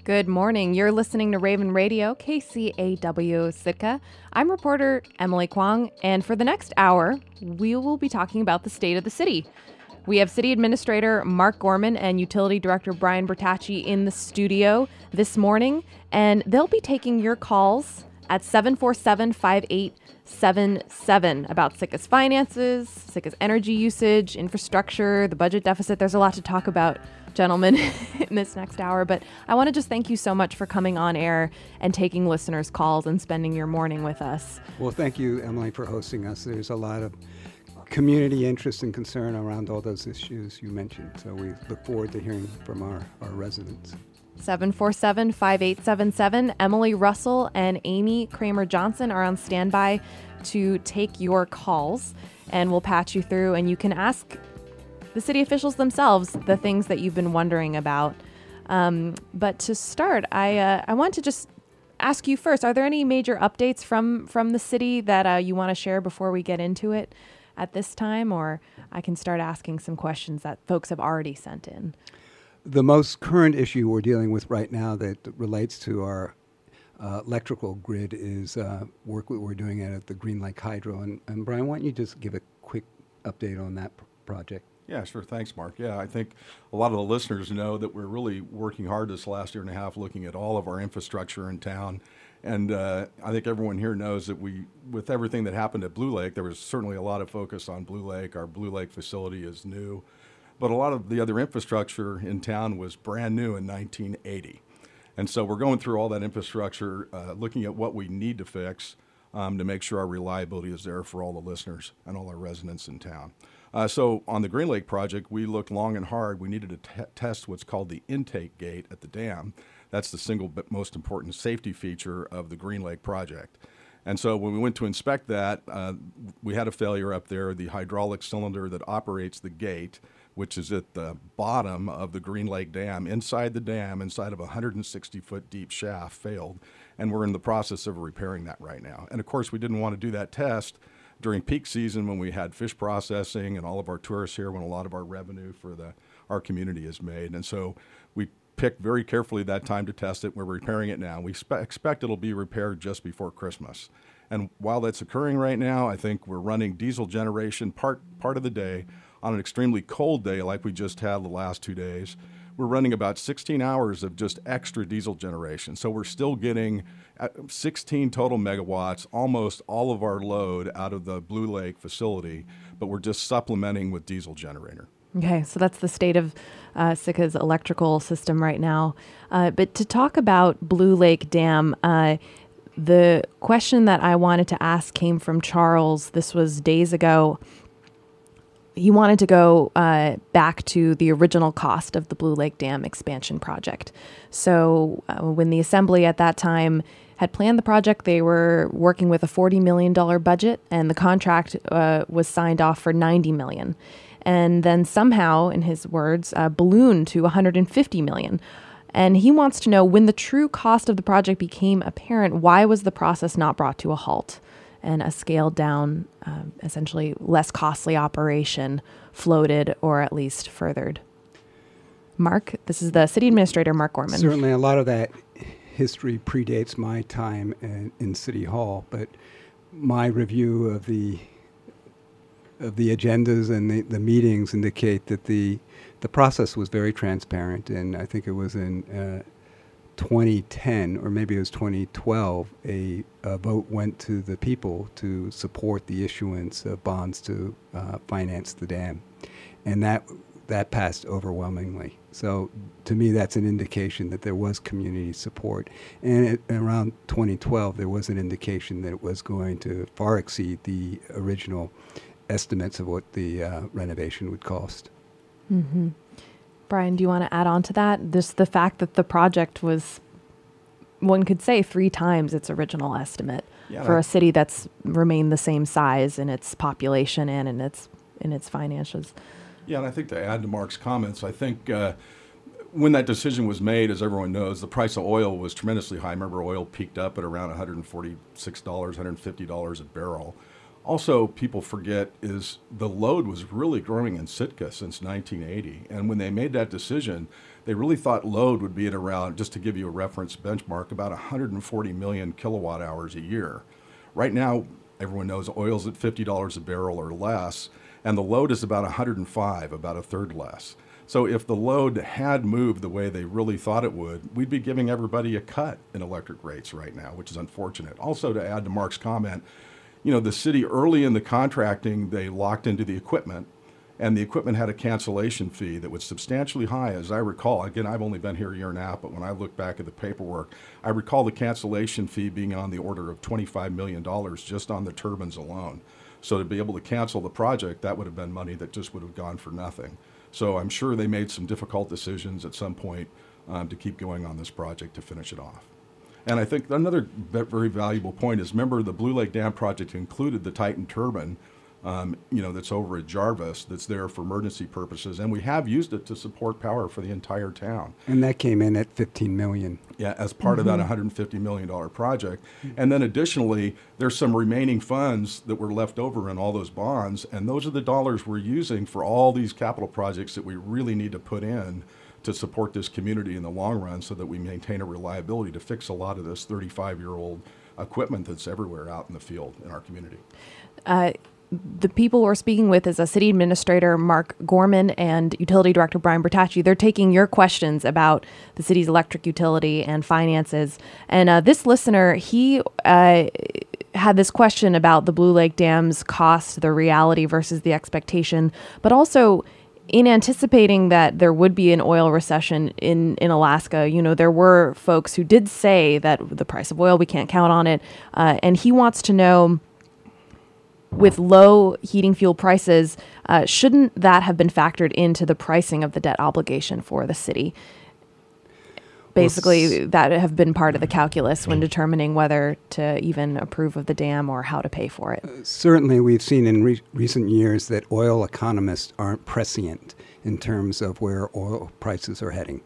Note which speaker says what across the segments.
Speaker 1: Good morning. You're listening to Raven Radio, KCAW Sitka. I'm reporter Emily Kwong, and for the next hour, we will be talking about the state of the city. We have City Administrator Mark Gorman and Utility Director Brian Bertacci in the studio this morning, and they'll be taking your calls at 747-5877 about Sitka's finances, Sitka's energy usage, infrastructure, the budget deficit. There's a lot to talk about, gentlemen, in this next hour, but I want to just thank you so much for coming on air and taking listeners' calls and spending your morning with us.
Speaker 2: Well, thank you, Emily, for hosting us. There's a lot of community interest and concern around all those issues you mentioned, so we look forward to hearing from our residents.
Speaker 1: 747-5877. Emily Russell and Amy Kramer-Johnson are on standby to take your calls, and we'll patch you through, and you can ask the city officials themselves the things that you've been wondering about. But to start, I want to just ask you first, are there any major updates from the city that you want to share before we get into it at this time? Or I can start asking some questions that folks have already sent in.
Speaker 2: The most current issue we're dealing with right now that relates to our electrical grid is work that we're doing at the Green Lake Hydro. And Brian, why don't you just give a quick update on that project?
Speaker 3: Yeah, sure. Thanks, Mark. Yeah, I think a lot of the listeners know that we're really working hard this last year and a half looking at all of our infrastructure in town. And I think everyone here knows that with everything that happened at Blue Lake, there was certainly a lot of focus on Blue Lake. Our Blue Lake facility is new. But a lot of the other infrastructure in town was brand new in 1980. And so we're going through all that infrastructure, looking at what we need to fix to make sure our reliability is there for all the listeners and all our residents in town. So on the Green Lake project, we looked long and hard. We needed to test what's called the intake gate at the dam. That's the single most important safety feature of the Green Lake project. And so when we went to inspect that, we had a failure up there. The hydraulic cylinder that operates the gate, which is at the bottom of the Green Lake Dam, inside the dam, inside of a 160-foot deep shaft, failed. And we're in the process of repairing that right now. And of course, we didn't want to do that test during peak season when we had fish processing and all of our tourists here, when a lot of our revenue for our community is made. And so we picked very carefully that time to test it. We're repairing it now. We expect it'll be repaired just before Christmas. And while that's occurring right now, I think we're running diesel generation part of the day on an extremely cold day like we just had the last 2 days. We're running about 16 hours of just extra diesel generation. So we're still getting 16 total megawatts, almost all of our load out of the Blue Lake facility, but we're just supplementing with diesel generator.
Speaker 1: Okay, so that's the state of Sitka's electrical system right now. But to talk about Blue Lake Dam, the question that I wanted to ask came from Charles. This was days ago. He wanted to go back to the original cost of the Blue Lake Dam expansion project. So when the Assembly at that time had planned the project, they were working with a $40 million budget, and the contract was signed off for $90 million. And then somehow, in his words, ballooned to $150 million. And he wants to know, when the true cost of the project became apparent, why was the process not brought to a halt and a scaled down, essentially less costly operation floated or at least furthered? Mark, this is the City Administrator, Mark Gorman.
Speaker 2: Certainly a lot of that history predates my time in City Hall, but my review of the agendas and the meetings indicate that the process was very transparent, and I think it was in 2010, or maybe it was 2012, a vote went to the people to support the issuance of bonds to finance the dam, and that passed overwhelmingly. So to me, that's an indication that there was community support. And around 2012, there was an indication that it was going to far exceed the original estimates of what the renovation would cost.
Speaker 1: Mm-hmm. Brian, do you want to add on to that? Just the fact that the project was, one could say, 3 times its original estimate for a city that's remained the same size in its population and in its financials.
Speaker 3: Yeah, and I think to add to Mark's comments, I think when that decision was made, as everyone knows, the price of oil was tremendously high. Remember, oil peaked up at around $146, $150 a barrel. Also, people forget is the load was really growing in Sitka since 1980. And when they made that decision, they really thought load would be at around, just to give you a reference benchmark, about 140 million kilowatt hours a year. Right now, everyone knows oil's at $50 a barrel or less, and the load is about 105, about a third less. So if the load had moved the way they really thought it would, we'd be giving everybody a cut in electric rates right now, which is unfortunate. Also, to add to Mark's comment, the city early in the contracting, they locked into the equipment, and the equipment had a cancellation fee that was substantially high, as I recall. Again, I've only been here a year and a half, but when I look back at the paperwork, I recall the cancellation fee being on the order of $25 million just on the turbines alone. So to be able to cancel the project, that would have been money that just would have gone for nothing. So I'm sure they made some difficult decisions at some point to keep going on this project to finish it off. And I think another very valuable point is, remember, the Blue Lake Dam project included the Titan turbine, that's over at Jarvis, that's there for emergency purposes, and we have used it to support power for the entire town.
Speaker 2: And that came in at $15 million.
Speaker 3: Yeah, as part of that $150 million project. And then additionally, there's some remaining funds that were left over in all those bonds, and those are the dollars we're using for all these capital projects that we really need to put in to support this community in the long run, so that we maintain a reliability to fix a lot of this 35-year-old equipment that's everywhere out in the field in our community.
Speaker 1: The people we're speaking with is a city administrator, Mark Gorman, and utility director, Brian Bertacci. They're taking your questions about the city's electric utility and finances. And this listener, he had this question about the Blue Lake Dam's cost, the reality versus the expectation, but also in anticipating that there would be an oil recession in Alaska. There were folks who did say that the price of oil, we can't count on it. And he wants to know, with low heating fuel prices, shouldn't that have been factored into the pricing of the debt obligation for the city? Basically, that have been part of the calculus when determining whether to even approve of the dam or how to pay for it.
Speaker 2: Certainly, we've seen in recent years that oil economists aren't prescient in terms of where oil prices are heading.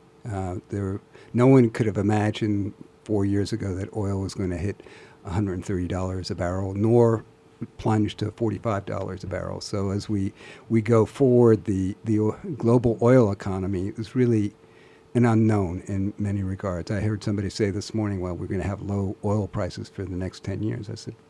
Speaker 2: No one could have imagined 4 years ago that oil was going to hit $130 a barrel, nor plunge to $45 a barrel. So as we go forward, the global oil economy is really an unknown in many regards. I heard somebody say this morning, well, we're going to have low oil prices for the next 10 years. I said,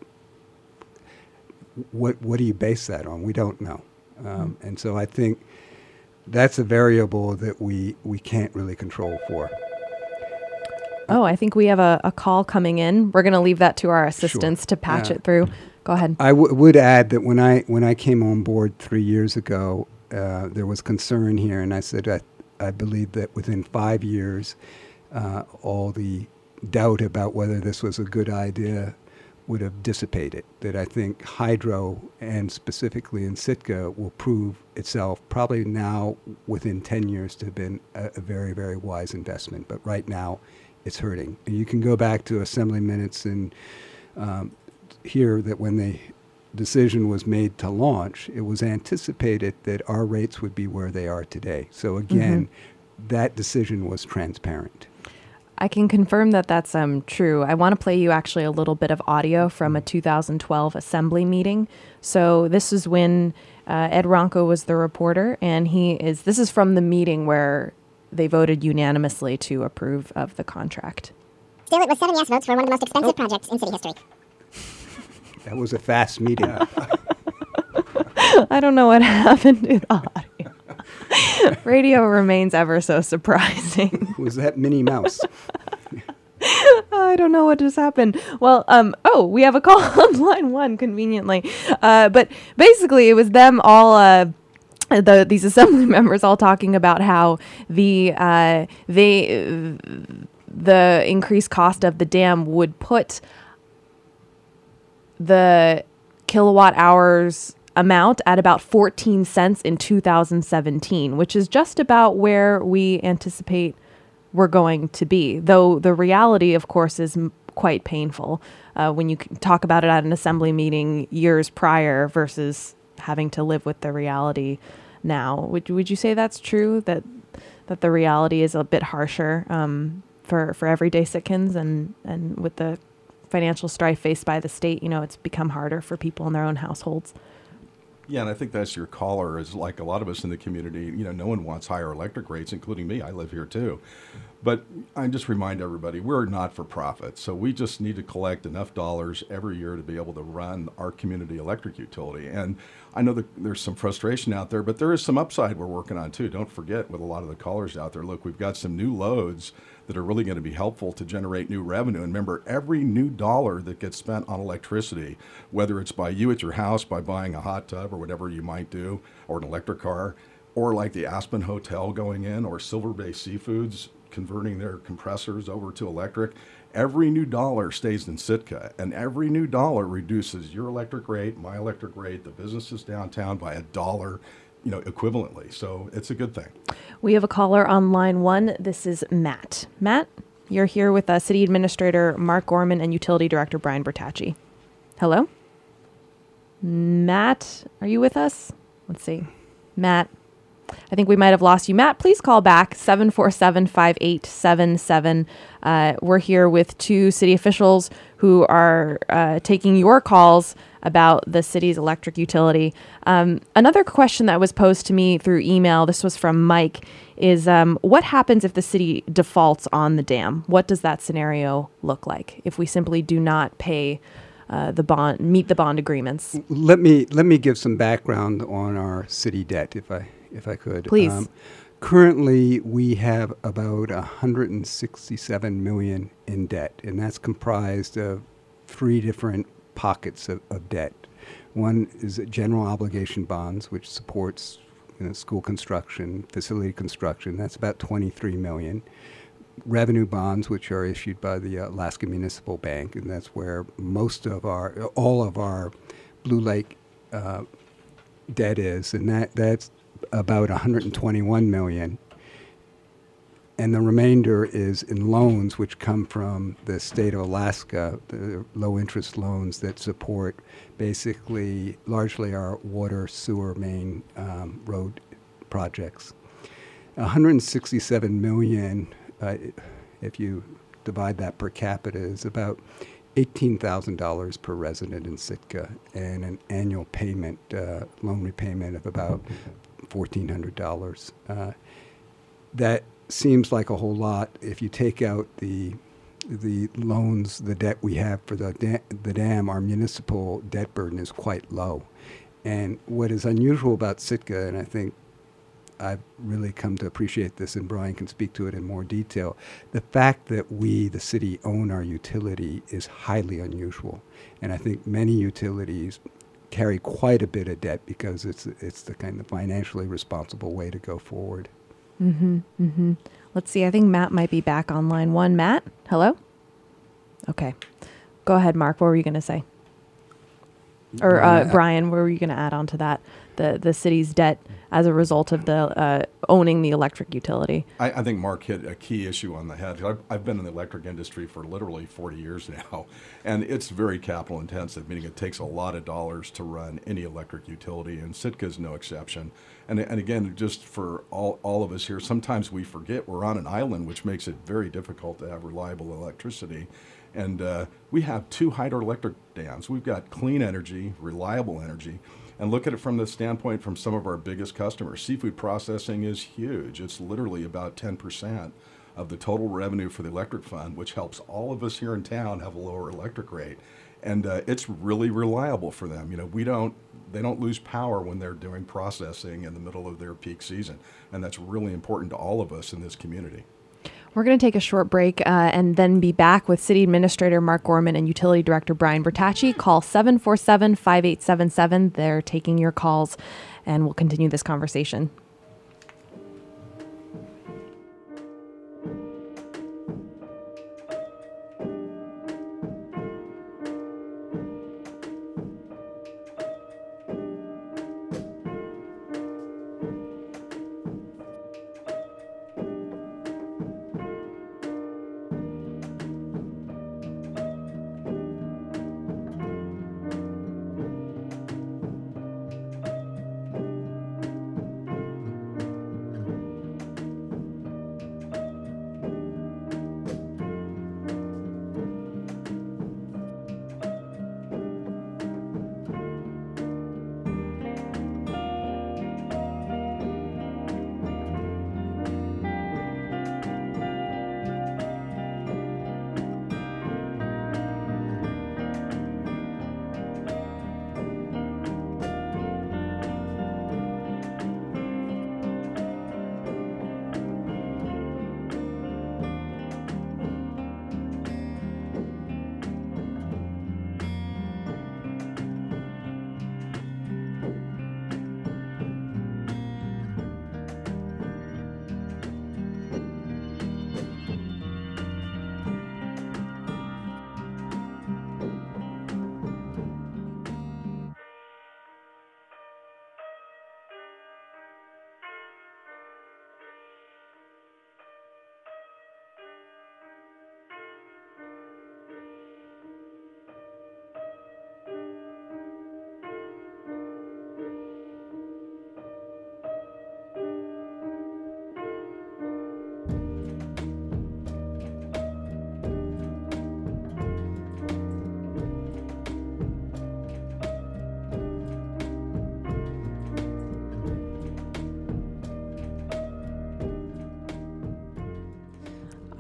Speaker 2: what do you base that on? We don't know. And so I think that's a variable that we can't really control for.
Speaker 1: Oh, I think we have a call coming in. We're going to leave that to our assistants to patch it through. Go ahead.
Speaker 2: I would add that when I came on board 3 years ago, there was concern here, and I said I believe that within 5 years, all the doubt about whether this was a good idea would have dissipated. That I think hydro, and specifically in Sitka, will prove itself probably now within 10 years to have been a very, very wise investment. But right now, it's hurting. And you can go back to assembly minutes and hear that when the decision was made to launch, it was anticipated that our rates would be where they are today. So again, that decision was transparent.
Speaker 1: I can confirm that that's true. I want to play you actually a little bit of audio from a 2012 assembly meeting. So this is when Ed Ronco was the reporter, and this is from the meeting where they voted unanimously to approve of the contract.
Speaker 4: Still, it was 7 yes votes for one of the most expensive projects in city history.
Speaker 2: That was a fast meeting.
Speaker 1: I don't know what happened to the audio. Radio remains ever so surprising.
Speaker 2: Was that Minnie Mouse?
Speaker 1: I don't know what just happened. Well, we have a call on line one, conveniently. But basically, it was them all, these assembly members all talking about how the increased cost of the dam would put the kilowatt hours amount at about 14 cents in 2017, which is just about where we anticipate we're going to be. Though the reality, of course, is quite painful when you talk about it at an assembly meeting years prior versus having to live with the reality now. Would you say that's true, that the reality is a bit harsher for everyday Sitkans and with the financial strife faced by the state, it's become harder for people in their own households.
Speaker 3: Yeah, and I think that's your caller is like a lot of us in the community, no one wants higher electric rates, including me. I live here too. But I just remind everybody, we're not for profit. So we just need to collect enough dollars every year to be able to run our community electric utility. And I know that there's some frustration out there, but there is some upside we're working on too. Don't forget with a lot of the callers out there, look, we've got some new loads that are really going to be helpful to generate new revenue. And remember, every new dollar that gets spent on electricity, whether it's by you at your house, by buying a hot tub or whatever you might do, or an electric car, or like the Aspen Hotel going in, or Silver Bay Seafoods converting their compressors over to electric, every new dollar stays in Sitka, and every new dollar reduces your electric rate, my electric rate, the businesses downtown by $1, equivalently. So it's a good thing.
Speaker 1: We have a caller on line 1. This is Matt. Matt, you're here with City Administrator Mark Gorman and Utility Director Brian Bertacci. Hello? Matt, are you with us? Let's see. Matt, I think we might have lost you. Matt, please call back 747-5877. We're here with 2 city officials who are taking your calls about the city's electric utility. Another question that was posed to me through email, this was from Mike, is what happens if the city defaults on the dam? What does that scenario look like if we simply do not pay meet the bond agreements?
Speaker 2: Let me give some background on our city debt, if I could.
Speaker 1: Please.
Speaker 2: Currently, we have about $167 million in debt, and that's comprised of 3 different pockets of debt. One is general obligation bonds, which supports school construction, facility construction. That's about $23 million. Revenue bonds, which are issued by the Alaska Municipal Bank, and that's where all of our Blue Lake debt is, and that's about $121 million. And the remainder is in loans, which come from the state of Alaska, the low-interest loans that support basically largely our water, sewer, main, road projects. $167 million, if you divide that per capita, is about $18,000 per resident in Sitka, and an annual payment, loan repayment of about $1,400. That seems like a whole lot. If you take out the loans, the debt we have for the dam, our municipal debt burden is quite low. And what is unusual about Sitka, and I think I've really come to appreciate this, and Brian can speak to it in more detail, the fact that we, the city, own our utility is highly unusual. And I think many utilities carry quite a bit of debt because it's the kind of financially responsible way to go forward.
Speaker 1: Mm-hmm. Mm-hmm. Let's see. I think Matt might be back on line 1. Matt, hello? Okay. Go ahead, Mark. What were you going to say? Or Brian, what were you going to add on to that? The city's debt as a result of the owning the electric utility.
Speaker 3: I think Mark hit a key issue on the head. I've been in the electric industry for literally 40 years now, and it's very capital intensive, meaning it takes a lot of dollars to run any electric utility, and Sitka is no exception. And again, just for all of us here, sometimes we forget we're on an island, which makes it very difficult to have reliable electricity. And we have 2 hydroelectric dams. We've got clean energy, reliable energy. And look at it from the standpoint from some of our biggest customers. Seafood processing is huge. It's literally about 10% of the total revenue for the electric fund, which helps all of us here in town have a lower electric rate. And it's really reliable for them. They don't lose power when they're doing processing in the middle of their peak season. And that's really important to all of us in this community.
Speaker 1: We're going to take a short break and then be back with City Administrator Mark Gorman and Utility Director Brian Bertacci. Call 747-5877. They're taking your calls, and we'll continue this conversation.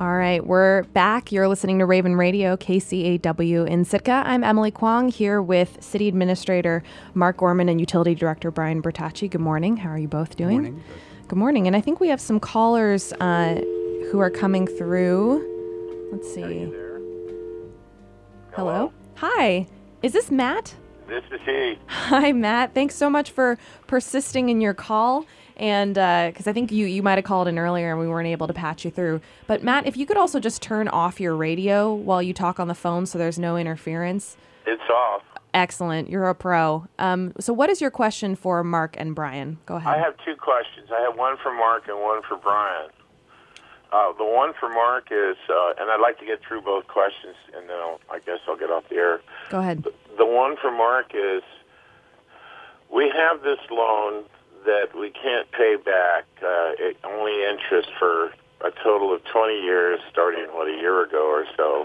Speaker 1: All right, we're back. You're listening to Raven Radio, KCAW in Sitka. I'm Emily Kwong here with City Administrator Mark Gorman and Utility Director Brian Bertacci. Good morning. How are you both doing?
Speaker 2: Good morning.
Speaker 1: Good morning. And I think we have some callers who are coming through. Let's see.
Speaker 5: Are you there?
Speaker 1: Hello? Hi. Is this Matt?
Speaker 5: This is he.
Speaker 1: Hi, Matt. Thanks so much for persisting in your call. And because I think you might have called in earlier and we weren't able to patch you through. But Matt, if you could also just turn off your radio while you talk on the phone so there's no interference.
Speaker 5: It's off.
Speaker 1: Excellent. You're a pro. So what is your question for Mark and Brian? Go ahead.
Speaker 5: I have two questions. I have one for Mark and one for Brian. The one for Mark is, and I'd like to get through both questions, and then I guess I'll get off the air.
Speaker 1: Go ahead.
Speaker 5: The one for Mark is, we have this loan that we can't pay back, only interest for a total of 20 years, starting, a year ago or so.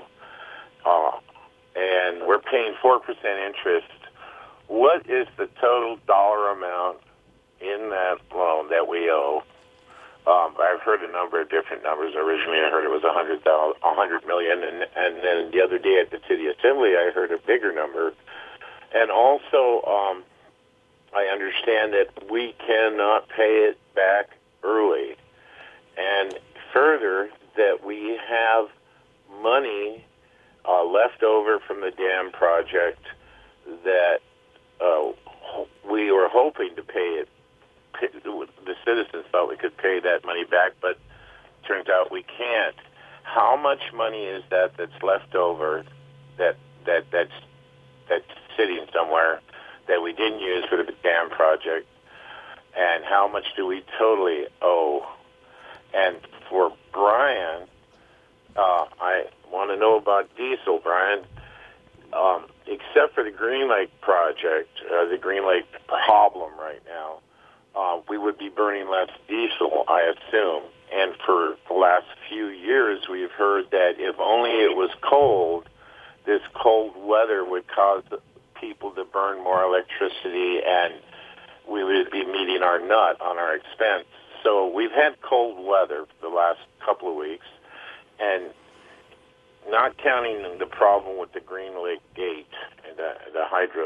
Speaker 5: And we're paying 4% interest. What is the total dollar amount in that loan that we owe? I've heard a number of different numbers. Originally, I heard it was $100 million, and then the other day at the City Assembly, I heard a bigger number. And also, I understand that we cannot pay it back early. And further, that we have money left over from the dam project that we were hoping to pay it. The citizens thought we could pay that money back, but turns out we can't. How much money is that's left over that's sitting somewhere that we didn't use for the dam project, and how much do we totally owe? And for Brian, I want to know about diesel, Brian. Except for the Green Lake project, the Green Lake problem right now, we would be burning less diesel, I assume. And for the last few years, we've heard that if only it was cold, this cold weather would cause people to burn more electricity, and we would be meeting our nut on our expense. So we've had cold weather for the last couple of weeks, and not counting the problem with the Green Lake Gate and the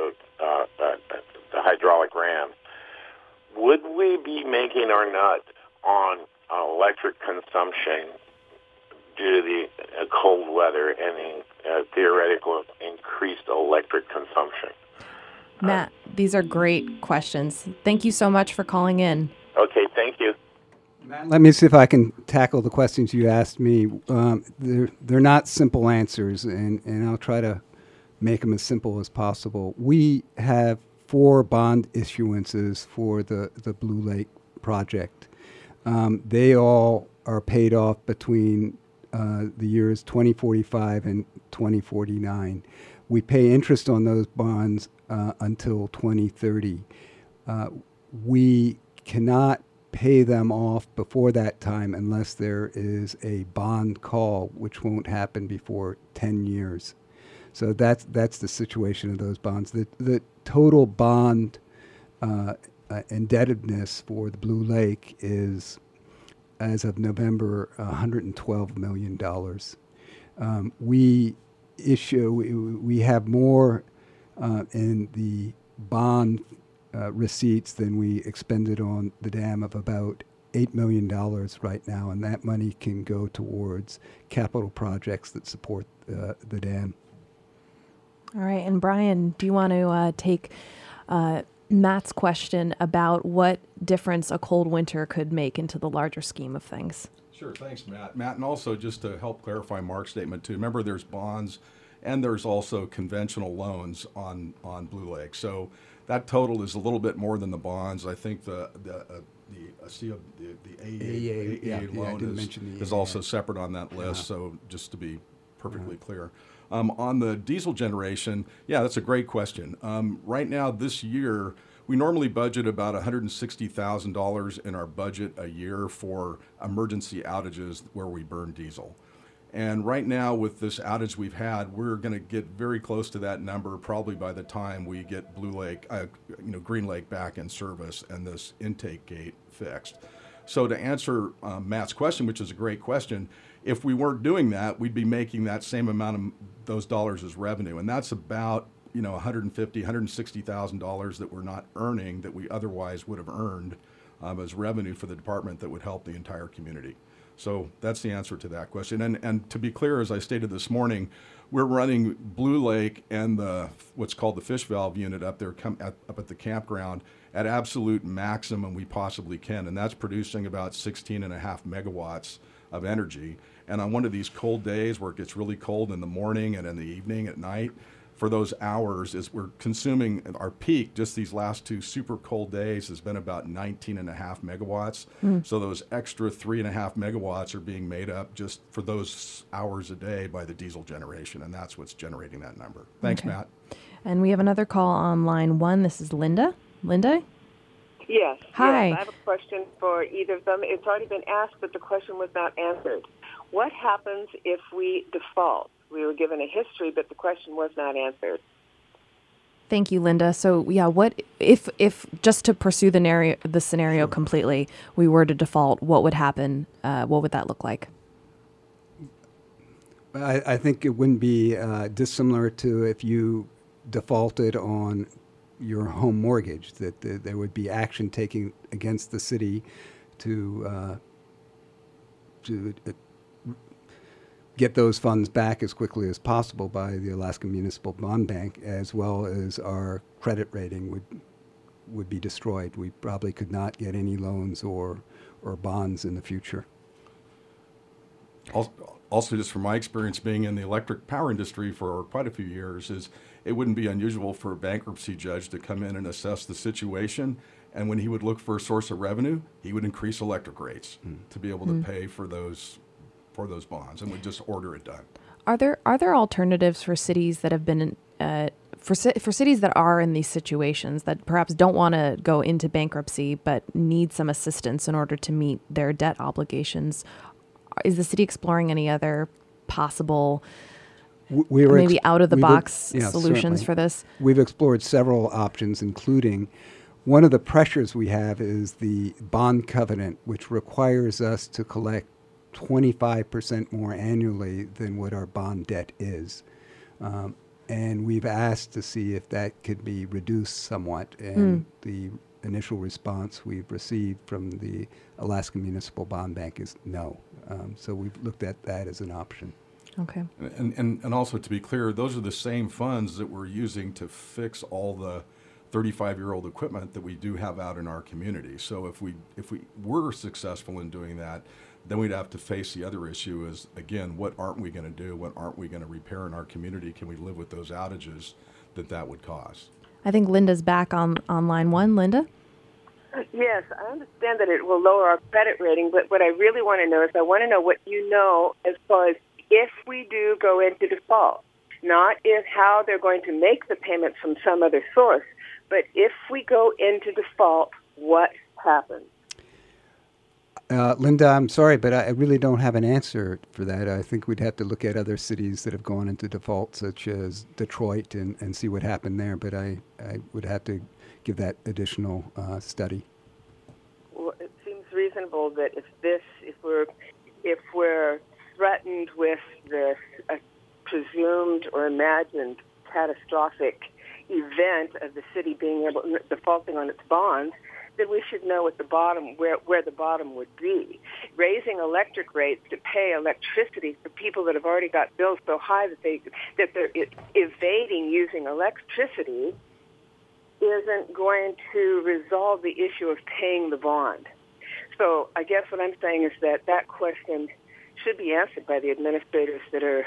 Speaker 5: hydraulic ram, would we be making our nut on electric consumption due to the cold weather and the theoretical increased electric consumption?
Speaker 1: Matt, these are great questions. Thank you so much for calling in.
Speaker 5: Okay, thank you.
Speaker 2: Let me see if I can tackle the questions you asked me. They're not simple answers, and I'll try to make them as simple as possible. We have 4 bond issuances for the Blue Lake project. They all are paid off between the years 2045 and 2049. We pay interest on those bonds until 2030. We cannot pay them off before that time unless there is a bond call, which won't happen before 10 years. So that's the situation of those bonds. The total bond indebtedness for the Blue Lake is, as of November, $112 million. We have more in the bond receipts than we expended on the dam, of about $8 million right now, and that money can go towards capital projects that support the dam.
Speaker 1: All right. And Brian, do you want to take Matt's question about what difference a cold winter could make into the larger scheme of things?
Speaker 3: Sure, thanks, Matt. And also just to help clarify Mark's statement too, remember there's bonds and there's also conventional loans on Blue Lake. So that total is a little bit more than the bonds. I think the AAA loan is also separate on that list. So just to be perfectly clear. On the diesel generation, yeah, that's a great question. Right now, this year, we normally budget about $160,000 in our budget a year for emergency outages where we burn diesel. And right now, with this outage we've had, we're going to get very close to that number probably by the time we get Green Lake back in service and this intake gate fixed. So to answer Matt's question, which is a great question, if we weren't doing that, we'd be making that same amount of those dollars as revenue, and that's about $150,000, $160,000 that we're not earning that we otherwise would have earned as revenue for the department that would help the entire community. So that's the answer to that question. And to be clear, as I stated this morning, we're running Blue Lake and what's called the fish valve unit up there up at the campground at absolute maximum we possibly can, and that's producing about 16.5 megawatts of energy. And on one of these cold days where it gets really cold in the morning and in the evening at night, for those hours we're consuming our peak, just these last 2 super cold days has been about 19.5 megawatts. So those extra 3.5 megawatts are being made up just for those hours a day by the diesel generation, and that's what's generating that number. Thanks,
Speaker 1: Okay.
Speaker 3: Matt.
Speaker 1: And we have another call on line 1. This is Linda. Linda?
Speaker 6: Yes.
Speaker 1: Hi.
Speaker 6: Yes, I have a question for either of them. It's already been asked, but the question was not answered. What happens if we default? We were given a history, but the question was not answered.
Speaker 1: Thank you, Linda. So, yeah, what if just to pursue the scenario completely, we were to default, what would happen? What would that look like?
Speaker 2: I think it wouldn't be dissimilar to if you defaulted on your home mortgage, that there would be action taken against the city to get those funds back as quickly as possible by the Alaska Municipal Bond Bank, as well as our credit rating would be destroyed. We probably could not get any loans or bonds in the future.
Speaker 3: Also, just from my experience being in the electric power industry for quite a few years, is it wouldn't be unusual for a bankruptcy judge to come in and assess the situation, and when he would look for a source of revenue, he would increase electric rates to be able to pay for those bonds, and would just order it done.
Speaker 1: Are there alternatives for cities that have been for cities that are in these situations that perhaps don't want to go into bankruptcy but need some assistance in order to meet their debt obligations? Is the city exploring any other possible maybe out of the box solutions for this?
Speaker 2: We've explored several options, including one of the pressures we have is the bond covenant, which requires us to collect 25% more annually than what our bond debt is. And we've asked to see if that could be reduced somewhat. And the initial response we've received from the Alaska Municipal Bond Bank is no. So we've looked at that as an option.
Speaker 1: Okay.
Speaker 3: And also, to be clear, those are the same funds that we're using to fix all the 35-year-old equipment that we do have out in our community. So if we were successful in doing that, then we'd have to face the other issue is, again, what aren't we going to do? What aren't we going to repair in our community? Can we live with those outages that would cause?
Speaker 1: I think Linda's back on line 1. Linda?
Speaker 6: Yes, I understand that it will lower our credit rating, but what I really want to know is I want to know what you know as far as if we do go into default, not if how they're going to make the payment from some other source, but if we go into default, what happens?
Speaker 2: Linda, I'm sorry, but I really don't have an answer for that. I think we'd have to look at other cities that have gone into default, such as Detroit, and see what happened there. But I would have to give that additional study.
Speaker 6: Well, it seems reasonable that if we're threatened with this presumed or imagined catastrophic event of the city defaulting on its bonds, then we should know what where the bottom would be. Raising electric rates to pay electricity for people that have already got bills so high that they're evading using electricity isn't going to resolve the issue of paying the bond. So I guess what I'm saying is that question should be answered by the administrators that are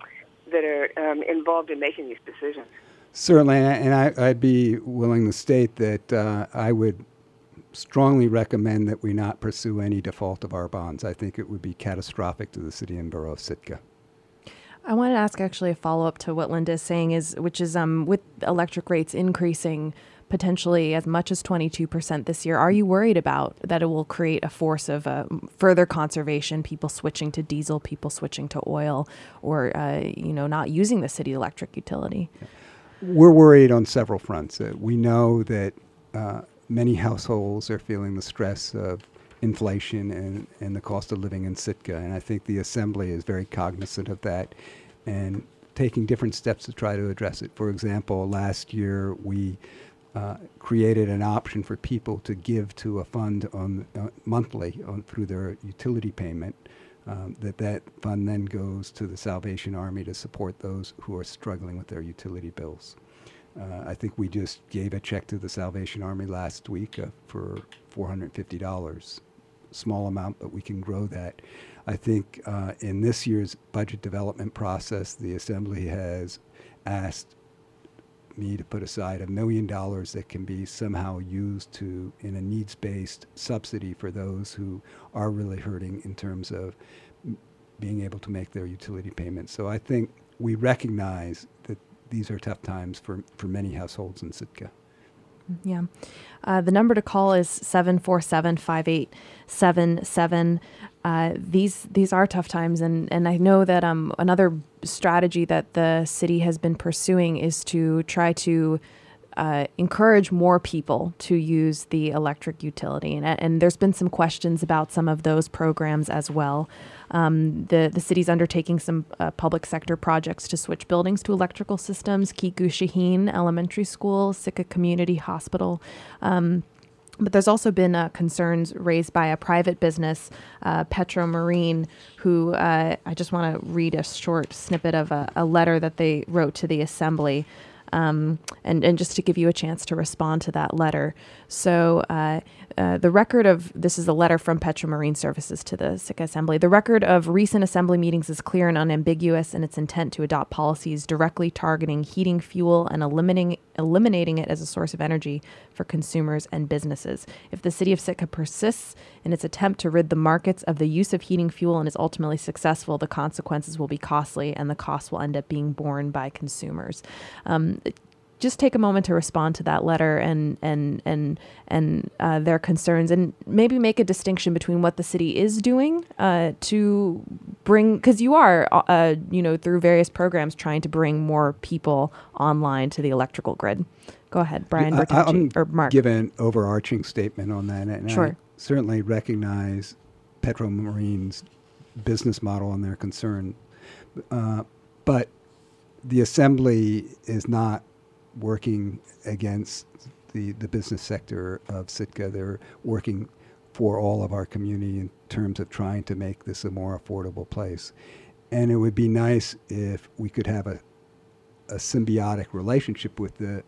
Speaker 6: involved in making these decisions.
Speaker 2: Certainly, and I'd be willing to state that I would strongly recommend that we not pursue any default of our bonds. I think it would be catastrophic to the city and borough of Sitka.
Speaker 1: I wanted to ask actually a follow-up to what Linda is saying, which is with electric rates increasing potentially as much as 22% this year, are you worried about that it will create a force of further conservation, people switching to diesel, people switching to oil, or not using the city electric utility?
Speaker 2: We're worried on several fronts. We know that many households are feeling the stress of inflation and the cost of living in Sitka. And I think the Assembly is very cognizant of that and taking different steps to try to address it. For example, last year we created an option for people to give to a fund on monthly through their utility payment. That fund then goes to the Salvation Army to support those who are struggling with their utility bills. I think we just gave a check to the Salvation Army last week for $450. Small amount, but we can grow that. I think in this year's budget development process, the Assembly has asked me to put aside $1 million that can be somehow used in a needs-based subsidy for those who are really hurting in terms of being able to make their utility payments. So I think we recognize that these are tough times for many households in Sitka.
Speaker 1: Yeah. The number to call is 747-5877. These are tough times. And I know that another strategy that the city has been pursuing is to try to encourage more people to use the electric utility. And there's been some questions about some of those programs as well. The city's undertaking some public sector projects to switch buildings to electrical systems, Kiku Shaheen Elementary School, Sitka Community Hospital. But there's also been concerns raised by a private business, Petro Marine, who I just want to read a short snippet of a letter that they wrote to the Assembly. And just to give you a chance to respond to that letter. So the record of, this is a letter from Petro Marine Services to the Sitka Assembly. The record of recent Assembly meetings is clear and unambiguous in its intent to adopt policies directly targeting heating fuel and eliminating it as a source of energy for consumers and businesses. If the city of Sitka persists in its attempt to rid the markets of the use of heating fuel and is ultimately successful, the consequences will be costly and the cost will end up being borne by consumers. Just take a moment to respond to that letter and their concerns, and maybe make a distinction between what the city is doing to bring, because you are, through various programs trying to bring more people online to the electrical grid. Go ahead, Brian Bertucci, or Mark.
Speaker 2: Give an overarching statement on that. And
Speaker 1: sure.
Speaker 2: I certainly recognize Petro Marine's business model and their concern, but the Assembly is not working against the business sector of Sitka. They're working for all of our community in terms of trying to make this a more affordable place. And it would be nice if we could have a symbiotic relationship with the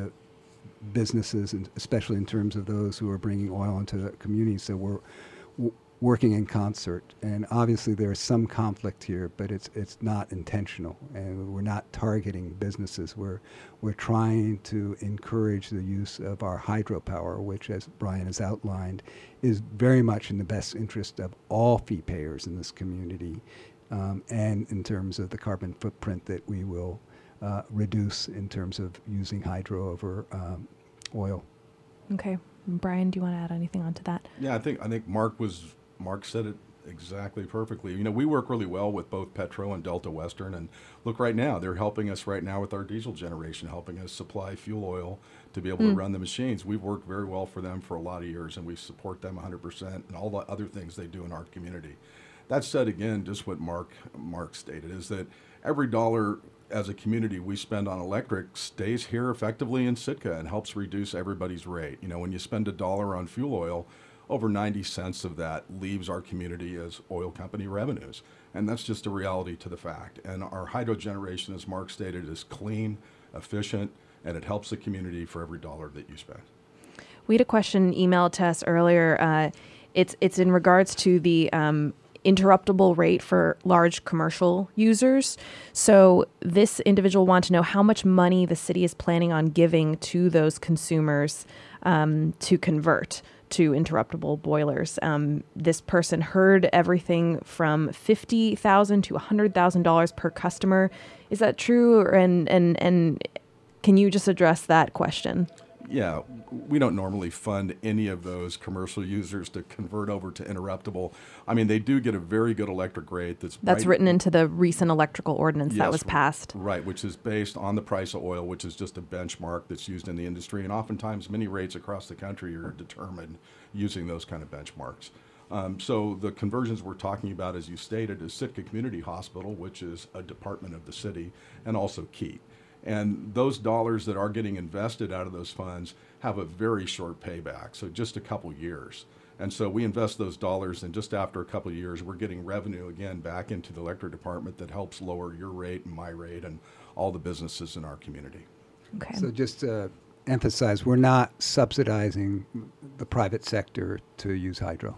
Speaker 2: businesses, and especially in terms of those who are bringing oil into the community. So we're working in concert. And obviously there's some conflict here, but it's not intentional, and we're not targeting businesses. We're trying to encourage the use of our hydropower, which, as Brian has outlined, is very much in the best interest of all fee payers in this community, and in terms of the carbon footprint that we will reduce in terms of using hydro over oil.
Speaker 1: Okay. Brian, do you want to add anything onto that?
Speaker 3: Yeah, I think Mark said it exactly perfectly. We work really well with both Petro and Delta Western, and look, right now they're helping us right now with our diesel generation, helping us supply fuel oil to be able to run the machines. We've worked very well for them for a lot of years, and we support them 100% and all the other things they do in our community. That said, again, just what Mark stated is that every dollar as a community we spend on electric stays here effectively in Sitka and helps reduce everybody's rate. When you spend $1 on fuel oil, over 90 cents of that leaves our community as oil company revenues. And that's just a reality to the fact. And our hydro generation, as Mark stated, is clean, efficient, and it helps the community for every dollar that you spend.
Speaker 1: We had a question emailed to us earlier. It's in regards to the interruptible rate for large commercial users. So this individual wanted to know how much money the city is planning on giving to those consumers to convert to interruptible boilers. This person heard everything from $50,000 to $100,000 per customer. Is that true? And can you just address that question?
Speaker 3: Yeah, we don't normally fund any of those commercial users to convert over to interruptible. I mean, they do get a very good electric rate that's
Speaker 1: written into the recent electrical ordinance that was passed.
Speaker 3: Right, which is based on the price of oil, which is just a benchmark that's used in the industry. And oftentimes, many rates across the country are determined using those kind of benchmarks. So the conversions we're talking about, as you stated, is Sitka Community Hospital, which is a department of the city, and also Keat. And those dollars that are getting invested out of those funds have a very short payback, so just a couple years. And so we invest those dollars, and just after a couple of years, we're getting revenue again back into the electric department that helps lower your rate and my rate and all the businesses in our community.
Speaker 1: Okay.
Speaker 2: So just to emphasize, we're not subsidizing the private sector to use hydro.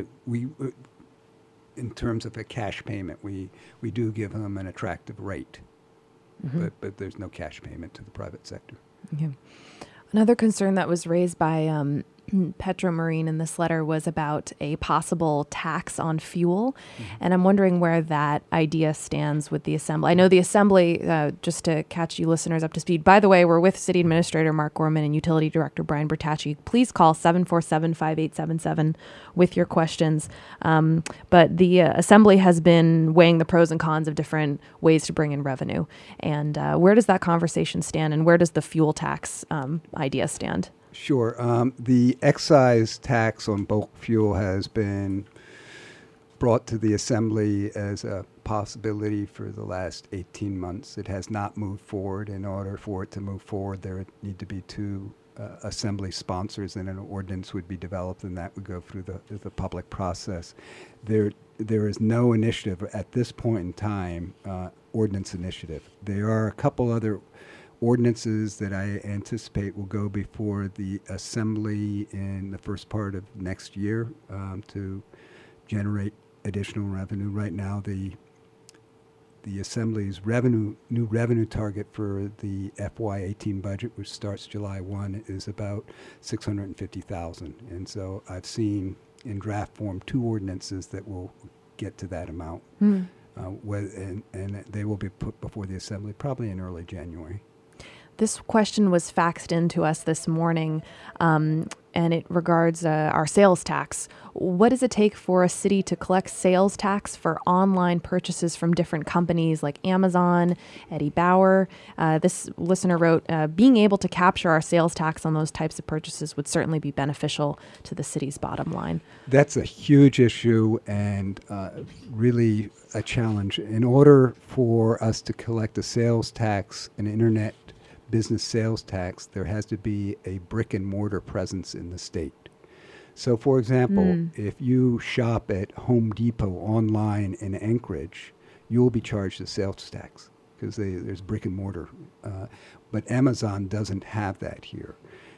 Speaker 2: In terms of a cash payment, we do give them an attractive rate, but there's no cash payment to the private sector.
Speaker 1: Okay. Another concern that was raised by Petromarine in this letter was about a possible tax on fuel. And I'm wondering where that idea stands with the Assembly. I know the Assembly, just to catch you listeners up to speed, by the way, we're with City Administrator Mark Gorman and Utility Director Brian Bertacci. Please call 747-5877 with your questions. But the Assembly has been weighing the pros and cons of different ways to bring in revenue. And where does that conversation stand, and where does the fuel tax idea stand?
Speaker 2: Sure. The excise tax on bulk fuel has been brought to the Assembly as a possibility for the last 18 months. It has not moved forward. In order for it to move forward, there need to be two Assembly sponsors, and an ordinance would be developed, and that would go through the public process. There is no initiative at this point in time, ordinance initiative. There are a couple other ordinances that I anticipate will go before the Assembly in the first part of next year to generate additional revenue. Right now, the Assembly's new revenue target for the FY18 budget, which starts July 1, is about $650,000. And so I've seen in draft form two ordinances that will get to that amount. And they will be put before the Assembly probably in early January.
Speaker 1: This question was faxed in to us this morning, and it regards our sales tax. What does it take for a city to collect sales tax for online purchases from different companies like Amazon, Eddie Bauer? This listener wrote, being able to capture our sales tax on those types of purchases would certainly be beneficial to the city's bottom line.
Speaker 2: That's a huge issue and really a challenge. In order for us to collect a sales tax, an internet business sales tax, there has to be a brick and mortar presence in the state. So, for example, if you shop at Home Depot online in Anchorage, you will be charged a sales tax because there's brick and mortar. But Amazon doesn't have that here.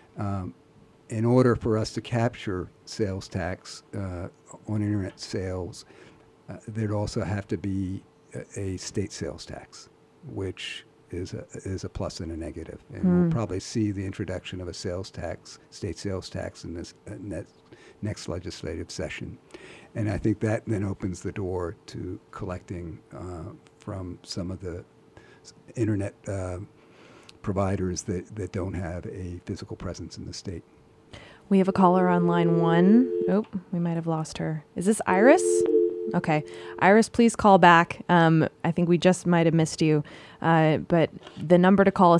Speaker 2: In order for us to capture sales tax on internet sales, there'd also have to be a state sales tax, which is a plus and a negative. And we'll probably see the introduction of a sales tax, state sales tax, in this next legislative session. And I think that then opens the door to collecting from some of the internet providers that don't have a physical presence in the state.
Speaker 1: We have a caller on line 1. Oh, we might have lost her. Is this Iris? Okay. Iris, please call back. I think we just might have missed you. But the number to call is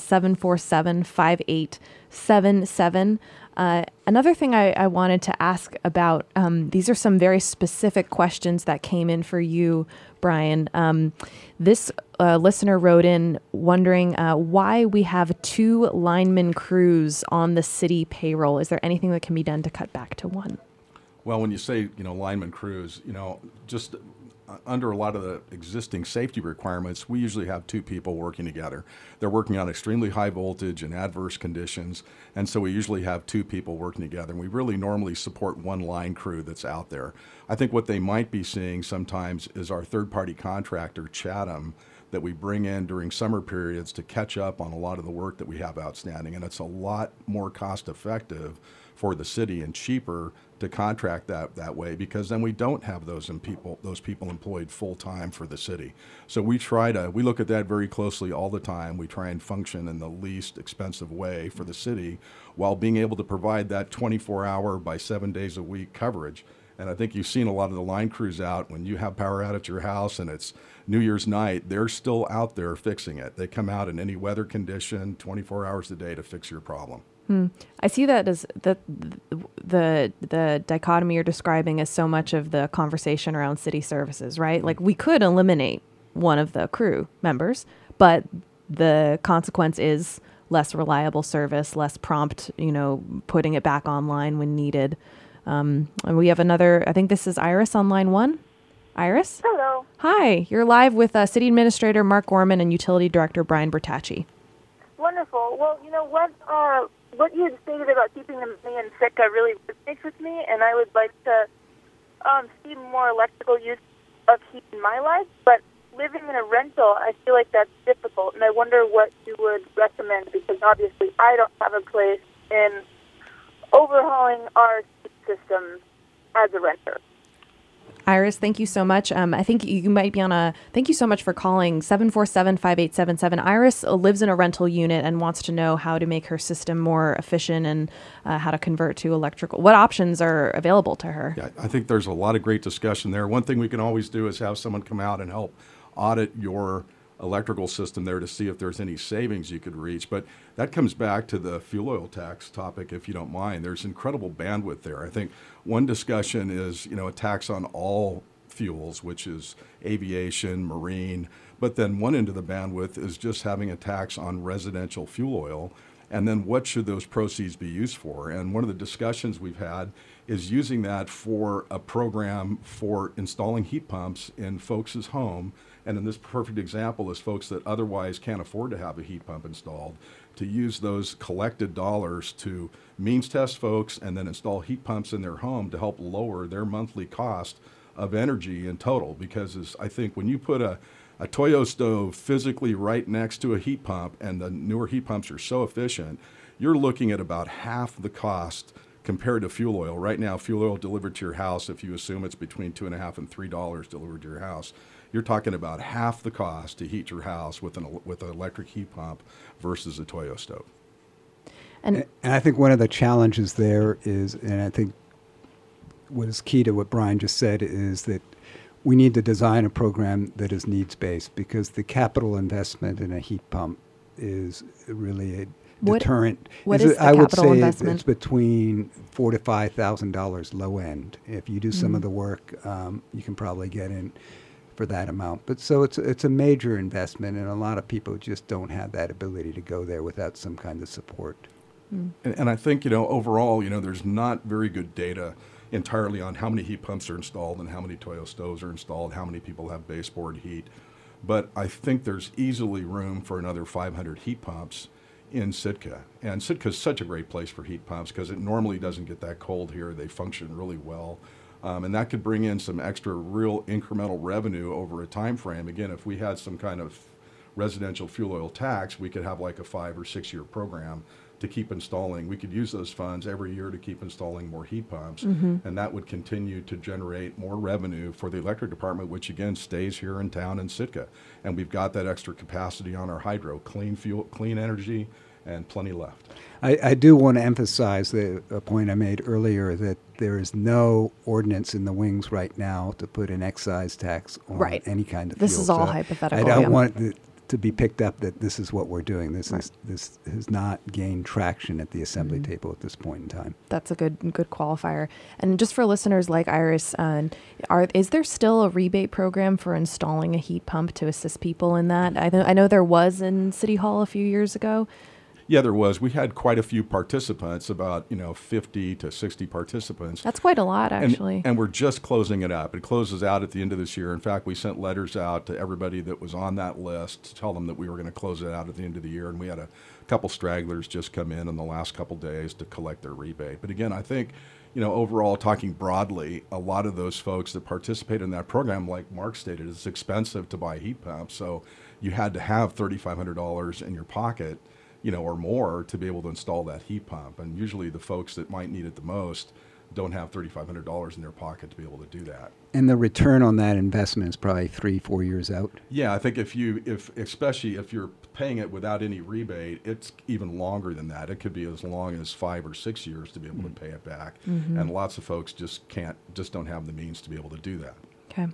Speaker 1: 747-5877. Another thing I wanted to ask about, these are some very specific questions that came in for you, Brian. This listener wrote in wondering why we have 2 lineman crews on the city payroll. Is there anything that can be done to cut back to 1?
Speaker 3: Well, when you say, lineman crews, just under a lot of the existing safety requirements, we usually have 2 people working together. They're working on extremely high voltage and adverse conditions, and so we usually have 2 people working together. And we really normally support 1 line crew that's out there. I think what they might be seeing sometimes is our third-party contractor, Chatham, that we bring in during summer periods to catch up on a lot of the work that we have outstanding. And it's a lot more cost-effective for the city and cheaper to contract that way, because then we don't have those people employed full-time for the city. So we look at that very closely all the time. We try and function in the least expensive way for the city while being able to provide that 24-hour by 7 days a week coverage. And I think you've seen a lot of the line crews out when you have power out at your house and it's New Year's night, they're still out there fixing it. They come out in any weather condition, 24 hours a day to fix your problem.
Speaker 1: I see that as the dichotomy you're describing as so much of the conversation around city services, right? Like we could eliminate one of the crew members, but the consequence is less reliable service, less prompt, putting it back online when needed. And we have another, I think this is Iris on line 1. Iris?
Speaker 7: Hello.
Speaker 1: Hi, you're live with City Administrator Mark Gorman and Utility Director Brian Bertacci.
Speaker 7: Wonderful. Well, what you had stated about keeping the money in Sitka really resonates with me, and I would like to see more electrical use of heat in my life, but living in a rental, I feel like that's difficult, and I wonder what you would recommend, because obviously I don't have a place in overhauling our heat system as a renter.
Speaker 1: Iris, thank you so much. I think you might be thank you so much for calling 747-5877. Iris lives in a rental unit and wants to know how to make her system more efficient and how to convert to electrical. What options are available to her?
Speaker 3: Yeah, I think there's a lot of great discussion there. One thing we can always do is have someone come out and help audit your electrical system there to see if there's any savings you could reach. But that comes back to the fuel oil tax topic, if you don't mind. There's incredible bandwidth there. I think one discussion is, a tax on all fuels, which is aviation, marine. But then one end of the bandwidth is just having a tax on residential fuel oil. And then what should those proceeds be used for? And one of the discussions we've had is using that for a program for installing heat pumps in folks' home. And in this perfect example is folks that otherwise can't afford to have a heat pump installed, to use those collected dollars to means test folks and then install heat pumps in their home to help lower their monthly cost of energy in total. Because I think when you put a Toyo stove physically right next to a heat pump, and the newer heat pumps are so efficient, you're looking at about half the cost compared to fuel oil. Right now, fuel oil delivered to your house, if you assume it's between $2.50 and $3 delivered to your house, you're talking about half the cost to heat your house with an electric heat pump versus a Toyo stove.
Speaker 2: And I think one of the challenges there is, and I think what is key to what Brian just said, is that we need to design a program that is needs-based, because the capital investment in a heat pump is really a deterrent.
Speaker 1: What is the
Speaker 2: I would
Speaker 1: capital
Speaker 2: say
Speaker 1: investment?
Speaker 2: it's between $4,000 to $5,000 low end. If you do some of the work, you can probably get in for that amount. But so it's a major investment, and a lot of people just don't have that ability to go there without some kind of support.
Speaker 3: And I think, overall, there's not very good data entirely on how many heat pumps are installed and how many Toyo stoves are installed, how many people have baseboard heat. But I think there's easily room for another 500 heat pumps in Sitka. And Sitka is such a great place for heat pumps because it normally doesn't get that cold here. They function really well. And that could bring in some extra real incremental revenue over a time frame. Again, if we had some kind of residential fuel oil tax, we could have like a 5 or 6 year program to keep installing. We could use those funds every year to keep installing more heat pumps, and that would continue to generate more revenue for the electric department, which again stays here in town in Sitka. And we've got that extra capacity on our hydro, clean fuel, clean energy, and plenty left.
Speaker 2: I do want to emphasize a point I made earlier, that there is no ordinance in the wings right now to put an excise tax on any kind of fuel.
Speaker 1: This is all hypothetical.
Speaker 2: I don't want it to be picked up that this is what we're doing. This has not gained traction at the assembly table at this point in time.
Speaker 1: That's a good qualifier. And just for listeners like Iris, is there still a rebate program for installing a heat pump to assist people in that? I know there was in City Hall a few years ago.
Speaker 3: Yeah, there was. We had quite a few participants, about 50 to 60 participants.
Speaker 1: That's quite a lot, actually.
Speaker 3: And we're just closing it up. It closes out at the end of this year. In fact, we sent letters out to everybody that was on that list to tell them that we were going to close it out at the end of the year. And we had a couple stragglers just come in the last couple days to collect their rebate. But again, I think, overall, talking broadly, a lot of those folks that participate in that program, like Mark stated, it's expensive to buy heat pumps. So you had to have $3,500 in your pocket, or more to be able to install that heat pump. And usually the folks that might need it the most don't have $3,500 in their pocket to be able to do that.
Speaker 2: And the return on that investment is probably 3-4 years out.
Speaker 3: Yeah, I think especially if you're paying it without any rebate, it's even longer than that. It could be as long as 5 or 6 years to be able to pay it back. And lots of folks just don't have the means to be able to do that.
Speaker 1: Okay.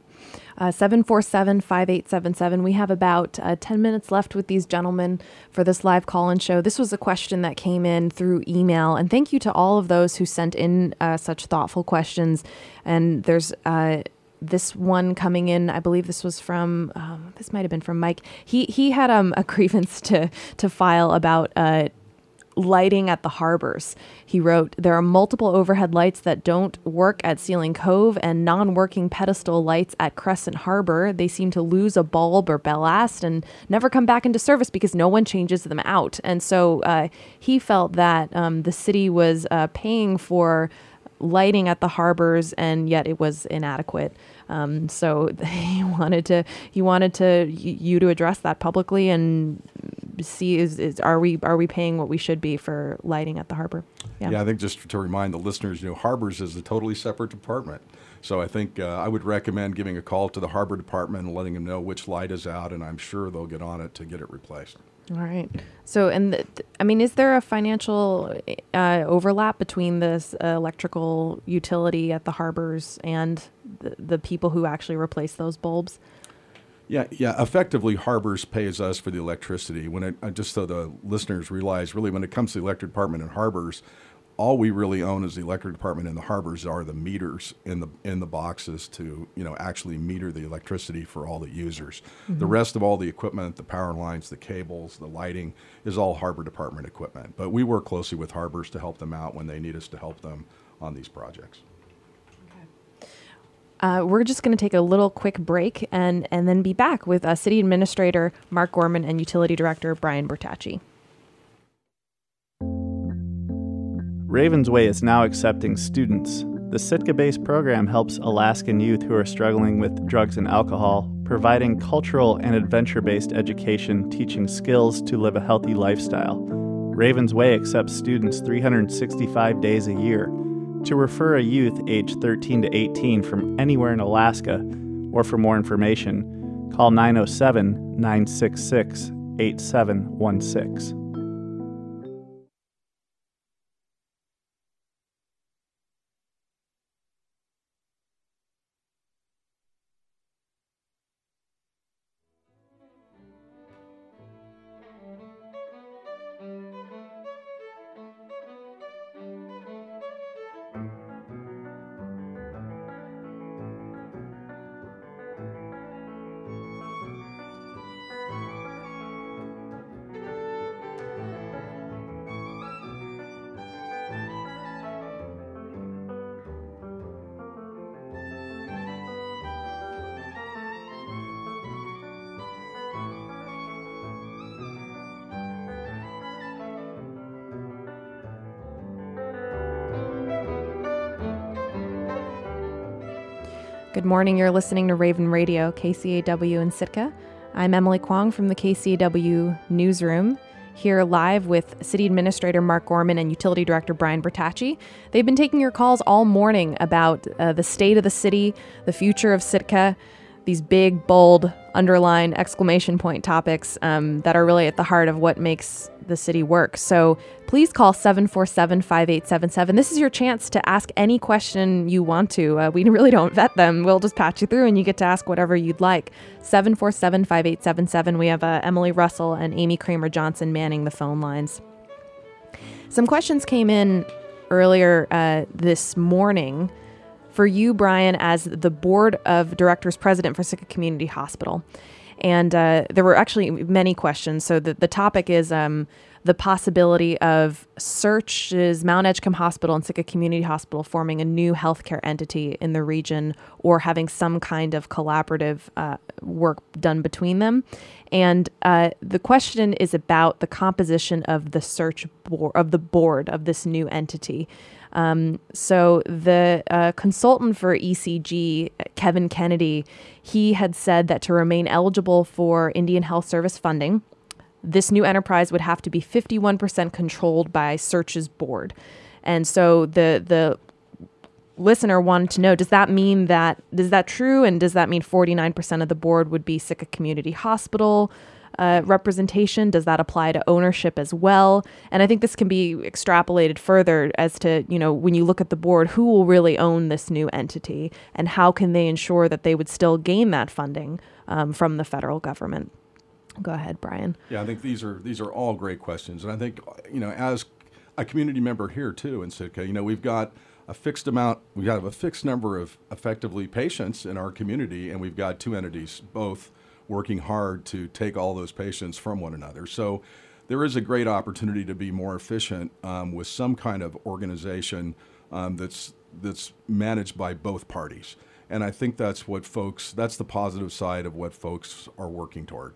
Speaker 1: 747-5877. We have about 10 minutes left with these gentlemen for this live call-in show. This was a question that came in through email, and thank you to all of those who sent in such thoughtful questions. And there's this one coming in. I believe this was from, this might have been from Mike. He had a grievance to file about lighting at the harbors. He wrote, there are multiple overhead lights that don't work at Sealing Cove and non-working pedestal lights at Crescent Harbor. They seem to lose a bulb or ballast and never come back into service because no one changes them out. And so he felt that the city was paying for lighting at the harbors, and yet it was inadequate. So he wanted you to address that publicly and see are we paying what we should be for lighting at the harbor?
Speaker 3: Yeah, I think just to remind the listeners, harbors is a totally separate department. So I think I would recommend giving a call to the harbor department and letting them know which light is out, and I'm sure they'll get on it to get it replaced.
Speaker 1: All right. So, is there a financial overlap between this electrical utility at the harbors and the people who actually replace those bulbs?
Speaker 3: Yeah. Effectively, Harbors pays us for the electricity. Just so the listeners realize, really, when it comes to the electric department and Harbors, all we really own as the electric department in the harbors are the meters in the boxes to actually meter the electricity for all the users. Mm-hmm. The rest of all the equipment, the power lines, the cables, the lighting, is all harbor department equipment. But we work closely with Harbors to help them out when they need us to help them on these projects.
Speaker 1: We're just going to take a little quick break and then be back with City Administrator Mark Gorman and Utility Director Brian Bertacci.
Speaker 8: Ravensway is now accepting students. The Sitka-based program helps Alaskan youth who are struggling with drugs and alcohol, providing cultural and adventure-based education, teaching skills to live a healthy lifestyle. Ravensway accepts students 365 days a year. To refer a youth aged 13 to 18 from anywhere in Alaska, or for more information, call 907-966-8716.
Speaker 1: Good morning. You're listening to Raven Radio, KCAW in Sitka. I'm Emily Kwong from the KCAW newsroom, here live with City Administrator Mark Gorman and Utility Director Brian Bertacci. They've been taking your calls all morning about the state of the city, the future of Sitka, these big, bold, underline, exclamation point topics that are really at the heart of what makes the city work. So please call 747-5877. This is your chance to ask any question you want to. We really don't vet them. We'll just patch you through and you get to ask whatever you'd like. 747-5877. We have Emily Russell and Amy Kramer-Johnson manning the phone lines. Some questions came in earlier this morning for you, Brian, as the Board of Directors President for Sitka Community Hospital. And there were actually many questions. So the topic is the possibility of SEARCH's Mount Edgecombe Hospital and Sitka Community Hospital forming a new healthcare entity in the region, or having some kind of collaborative work done between them. And the question is about the composition of the search board, of the board of this new entity. So the consultant for ECG, Kevin Kennedy, he had said that to remain eligible for Indian Health Service funding, this new enterprise would have to be 51% controlled by SEARCH's board. And so the listener wanted to know, is that true? And does that mean 49% of the board would be Sitka Community Hospital? representation? Does that apply to ownership as well? And I think this can be extrapolated further as to, when you look at the board, who will really own this new entity and how can they ensure that they would still gain that funding from the federal government? Go ahead, Brian.
Speaker 3: Yeah, I think these are all great questions. And I think, as a community member here too in Sitka, we've got a fixed amount, we have a fixed number of effectively patients in our community, and we've got two entities both working hard to take all those patients from one another. So there is a great opportunity to be more efficient with some kind of organization that's managed by both parties. And I think that's the positive side of what folks are working toward.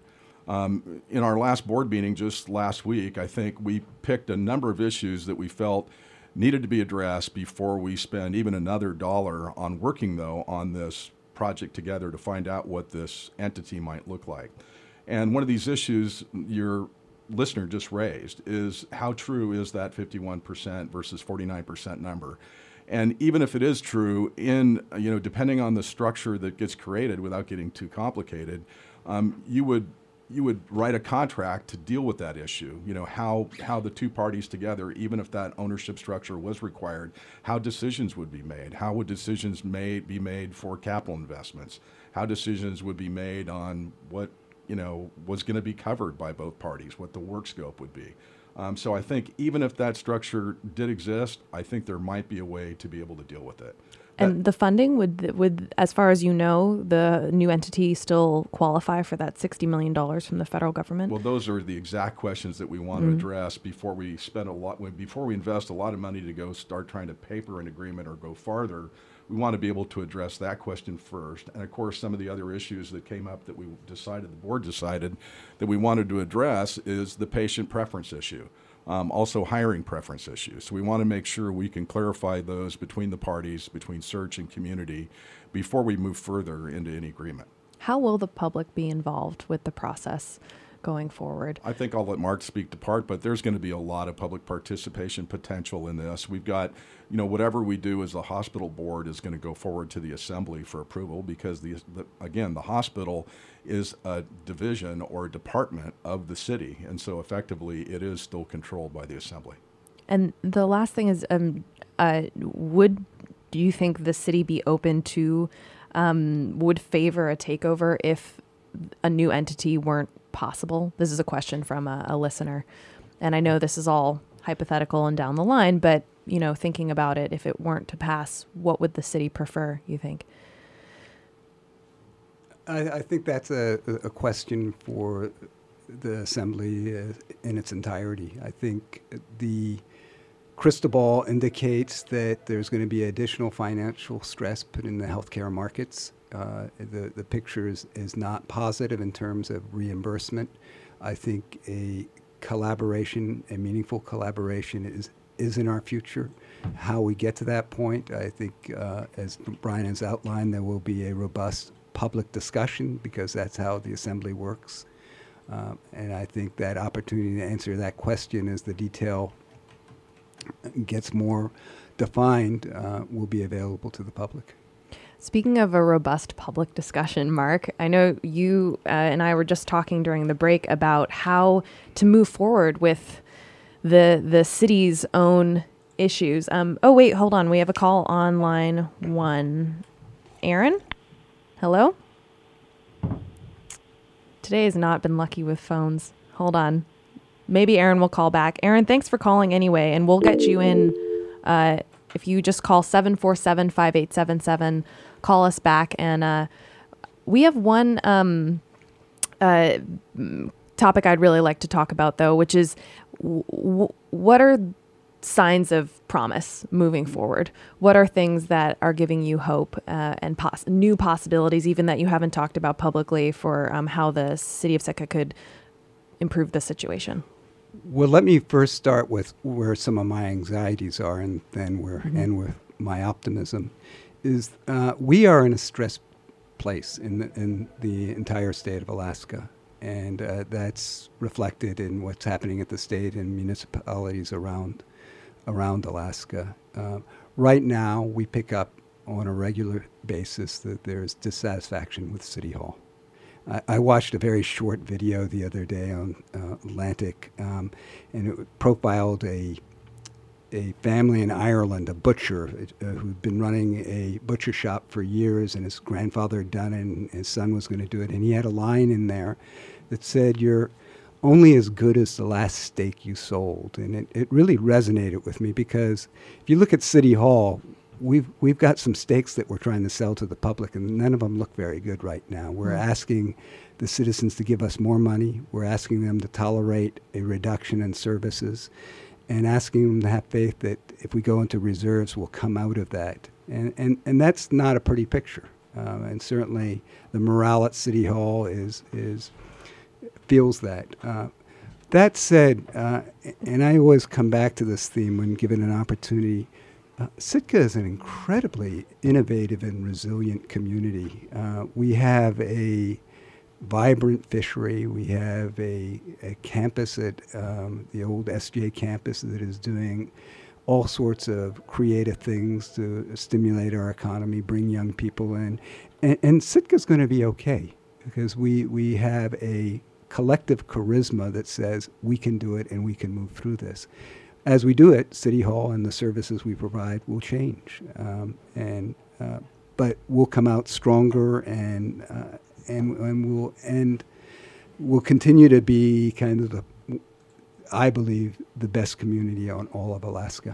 Speaker 3: In our last board meeting just last week, I think we picked a number of issues that we felt needed to be addressed before we spend even another dollar on working, though, on this project together to find out what this entity might look like. And one of these issues your listener just raised is how true is that 51% versus 49% number? And even if it is true, depending on the structure that gets created, without getting too complicated, you would write a contract to deal with that issue. How the two parties together, even if that ownership structure was required, how decisions would be made. How would decisions be made for capital investments? How decisions would be made on what was going to be covered by both parties, what the work scope would be. So I think even if that structure did exist, I think there might be a way to be able to deal with it.
Speaker 1: And the funding, would, as far as you know, the new entity still qualify for that $60 million from the federal government?
Speaker 3: Well, those are the exact questions that we want to address before we invest a lot of money to go start trying to paper an agreement or go farther. We want to be able to address that question first. And of course, some of the other issues that came up that the board decided that we wanted to address is the patient preference issue. Also hiring preference issues. So we want to make sure we can clarify those between the parties, between search and community, before we move further into any agreement.
Speaker 1: How will the public be involved with the process going forward?
Speaker 3: I think I'll let Mark speak to part, but there's going to be a lot of public participation potential in this. We've got, whatever we do as the hospital board is going to go forward to the assembly for approval because, the hospital is a division or a department of the city. And so effectively it is still controlled by the assembly. And
Speaker 1: the last thing is, do you think the city be open to, would favor a takeover if a new entity weren't possible? This is a question from a listener. And I know this is all hypothetical and down the line, but, thinking about it, if it weren't to pass, what would the city prefer, you think?
Speaker 2: I think that's a question for the assembly in its entirety. I think the crystal ball indicates that there's going to be additional financial stress put in the healthcare markets. The picture is not positive in terms of reimbursement. I think a meaningful collaboration is in our future. How we get to that point, I think, as Brian has outlined, there will be a robust public discussion because that's how the assembly works. And I think that opportunity to answer that question as the detail gets more defined will be available to the public.
Speaker 1: Speaking of a robust public discussion, Mark, I know you and I were just talking during the break about how to move forward with the city's own issues. Oh, wait, hold on. We have a call on line 1. Aaron? Hello? Today has not been lucky with phones. Hold on. Maybe Aaron will call back. Aaron, thanks for calling anyway, and we'll get you in. If you just call 747-5877, call us back. And we have one topic I'd really like to talk about, though, which is what are signs of promise moving forward? What are things that are giving you hope and new possibilities, even that you haven't talked about publicly, for how the city of Sitka could improve the situation?
Speaker 2: Well, let me first start with where some of my anxieties are, and then end with my optimism. Is we are in a stressed place in the entire state of Alaska, and that's reflected in what's happening at the state and municipalities around Alaska. Right now, we pick up on a regular basis that there's dissatisfaction with City Hall. I watched a very short video the other day on Atlantic, and it profiled a family in Ireland, a butcher who'd been running a butcher shop for years, and his grandfather had done it, and his son was going to do it. And he had a line in there that said, "You're only as good as the last steak you sold." And it really resonated with me, because if you look at City Hall, we've got some steaks that we're trying to sell to the public, and none of them look very good right now. We're asking the citizens to give us more money. We're asking them to tolerate a reduction in services, and asking them to have faith that if we go into reserves, we'll come out of that. And that's not a pretty picture. And certainly the morale at City Hall feels that. That said, and I always come back to this theme when given an opportunity, Sitka is an incredibly innovative and resilient community. We have a vibrant fishery. We have a campus at the old SJ campus that is doing all sorts of creative things to stimulate our economy, bring young people in. And Sitka's going to be okay, because we have a collective charisma that says we can do it and we can move through this. As we do it, City Hall and the services we provide will change, but we'll come out stronger, and we'll continue to be kind of I believe, the best community on all of Alaska.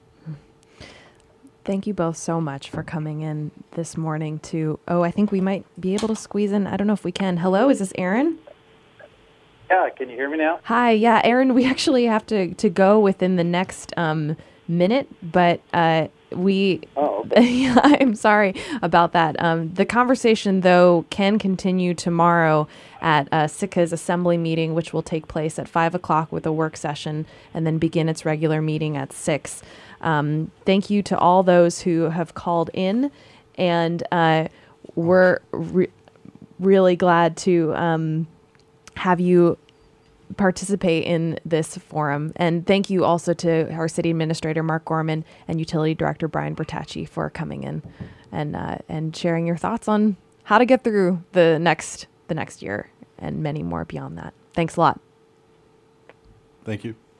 Speaker 1: Thank you both so much for coming in this morning to, I think we might be able to squeeze in, I don't know if we can. Hello, is this Aaron?
Speaker 9: Yeah, can you hear me now?
Speaker 1: Hi, yeah, Aaron, we actually have to go within the next minute, but yeah, I'm sorry about that. The conversation, though, can continue tomorrow at Sitka's assembly meeting, which will take place at 5 o'clock with a work session and then begin its regular meeting at 6. Thank you to all those who have called in, and we're really glad to have you participate in this forum. And thank you also to our City Administrator, Mark Gorman, and Utility Director, Brian Bertacci, for coming in and sharing your thoughts on how to get through the next year and many more beyond that. Thanks a lot.
Speaker 3: Thank you.